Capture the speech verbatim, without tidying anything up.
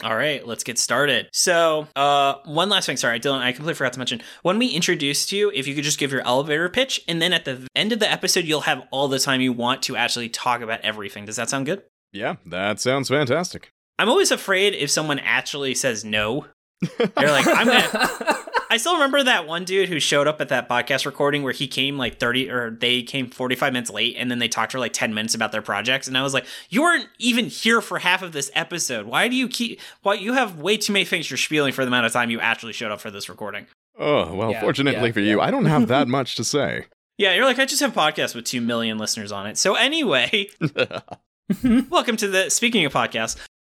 All right, let's get started. So, uh, one last thing. Sorry, Dylan, I completely forgot to mention. When we introduced you, if you could just give your elevator pitch, and then at the end of the episode, you'll have all the time you want to actually talk about everything. Does that sound good? Yeah, that sounds fantastic. I'm always afraid if someone actually says no. They're like, I'm gonna... I still remember that one dude who showed up at that podcast recording where he came like thirty or they came forty-five minutes late and then they talked for like ten minutes about their projects. And I was like, you weren't even here for half of this episode. Why do you keep, why you have way too many things you're spieling for the amount of time you actually showed up for this recording? Oh, well, yeah, fortunately yeah, for yeah. you, I don't have that much to say. Yeah, you're like, I just have a podcast with two million listeners on it. So anyway, welcome to the, speaking of podcasts,